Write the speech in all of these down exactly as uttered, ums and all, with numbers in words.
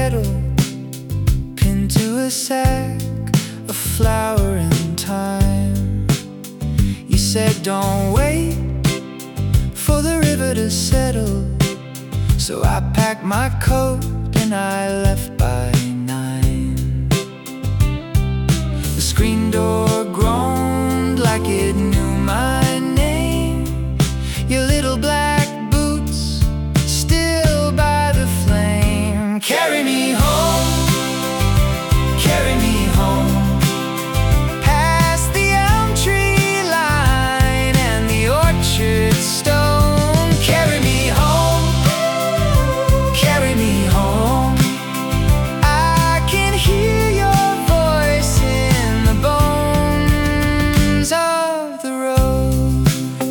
kettle, pinned to a sack of flour and thyme. You said don't wait for the river to settle, so I packed my coat and I left by nine. The screen door groaned like it knew my name. Your little black boots still by the flame. Carry me home, carry me home, past the elm tree line and the orchard stone. Carry me home, carry me home. I can hear your voice in the bones of the road.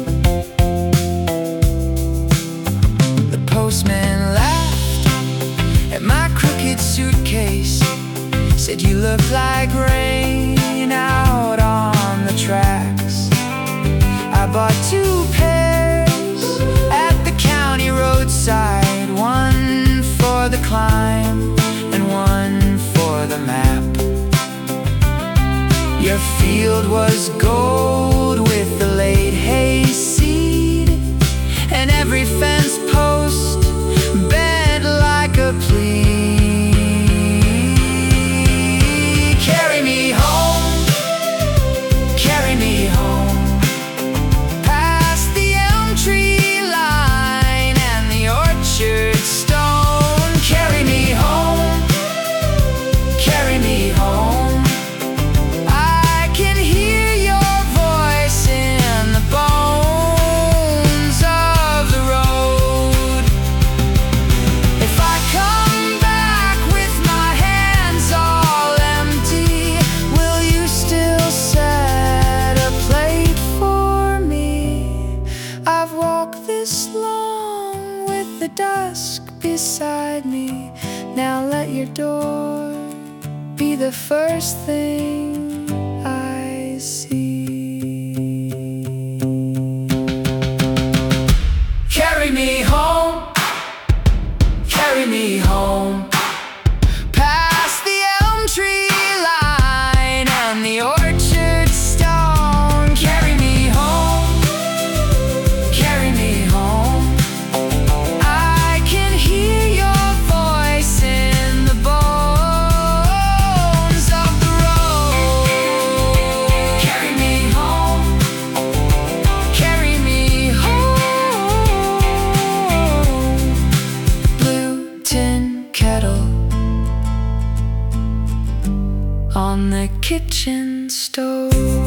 The postman laughed at my crooked suitcase, said you look like rain out on the tracks. I bought two pairs at the county roadside, one for the climb and one for the map. Your field was gold with the late hayseed, and every fence post bent like a plea. Carry me home, carry me home, past the elm tree line and the orchard stone. Carry me home, carry me home. I can hear your voice in the bones of the road. If I come back with my hands all empty, will you still set a plate for me? I've walked this long with the dusk beside me. Now let your door be the first thing I see. Carry me home, carry me home, past the elm tree line and the orchard stone. Carry me home, carry me home. I can hear your voice in the bones of the road. Carry me home, carry me home. Blue tin kettle on the kitchen stove.